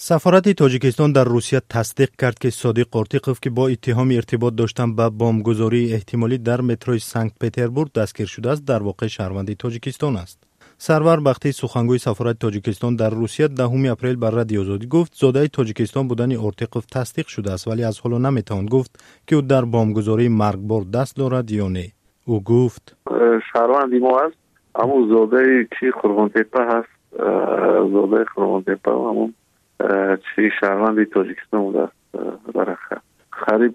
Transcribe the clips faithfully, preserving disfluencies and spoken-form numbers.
سفارت تاجیکستان در روسیه تصدیق کرد که صادق قرتیقوف که با اتهام ارتباط داشتن به بمبگذاری احتمالی در متروی سنت پتربورگ دستگیر شده است در واقع شهروند تاجیکستان است. سرور بختی سخنگوی سفارت تاجیکستان در روسیه دهم اپریل بر رادیو آزادی گفت زاده تاجیکستان بودن قرتیقوف تصدیق شده است ولی از حالا نمیتوان گفت که او در بمبگذاری مرگبار دست دارد یا نه. او گفت شهروندی ما است، اما زاده کی قربان‌تپه هست، زاده قربان‌تپه همون چی شهروندی تاجیکستان بوده است. برای قریب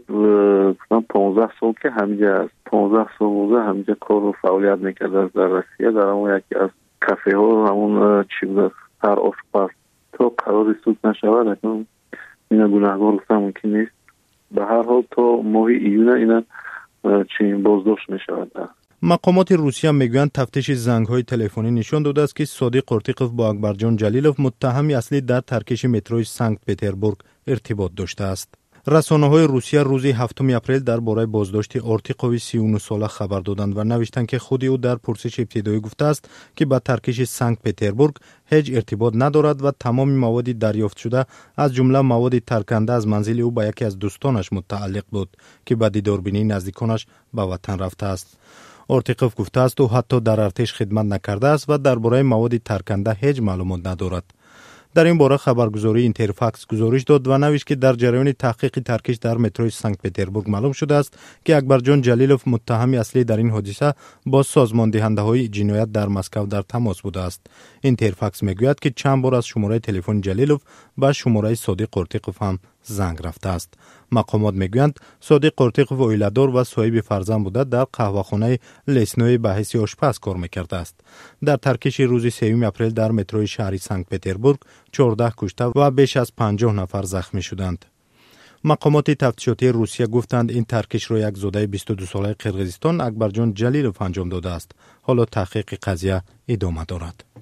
پانزده سال که همینجا است، پانزده سال بوده همینجا کار و فعالیت میکرده است در روسیه، در همون یکی از کافه ها همون چی بوده هر آشپز تا قرار سود نشود اکنون اینا گناهگار گفتن ممکن نیست. به هر حال تا ماه ایونه اینا چی بازداشت میشود. مقامات روسیه میگویند تفتیش زنگ‌های تلفنی نشان داده است که صادق قرتیقوف با اکبرجان جلیلوف متهم اصلی در ترکش متروی سنت پتربورگ ارتباط داشته است. رسانه‌های روسیه روز هفتم اپریل درباره بازداشت قرتیقوف سی و نه ساله خبر دادند و نوشتند که خود او در پرسش ابتدایی گفته است که با ترکش سنت پتربورگ هیچ ارتباط ندارد و تمام مواد دریافت شده از جمله مواد ترکنده از منزل او به یکی از دوستانش متعلق بود که به دیداربینی نزدیکانش به وطن رفته است. قرتیقوف گفته است او حتی در ارتش خدمت نکرده است و درباره مواد ترکنده هیچ معلومات ندارد. در این باره خبرگزاری اینترفاکس گزارش داد و نوشت که در جریان تحقیق ترکش در متروی سنت پتربورگ معلوم شده است که اکبرجان جلیلوف متهم اصلی در این حادثه با سازمان دهنده های جنایت در مسکو در تماس بوده است. اینترفاکس میگوید که چند بار از شماره تلفن جلیلوف به شماره صادق قرتیقوف هم زنگ رفته است. مقامات میگویند صادق قرتیقوف اویلادار و صاحب فرزند بوده در قهوه‌خانه لسنوی به حیث آشپز کار میکرده است. در ترکش روز سوم اپریل در متروی شهری سنت پتربورگ چهارده کشته و بیش از پنجاه نفر زخمی شدند. مقامات تفتیشاتی روسیه گفتند این ترکش را یک زاده بیست و دو ساله قرقیزستان اکبرجان جلیلوف انجام داده است. حالا تحقیق قضیه ادامه دارد.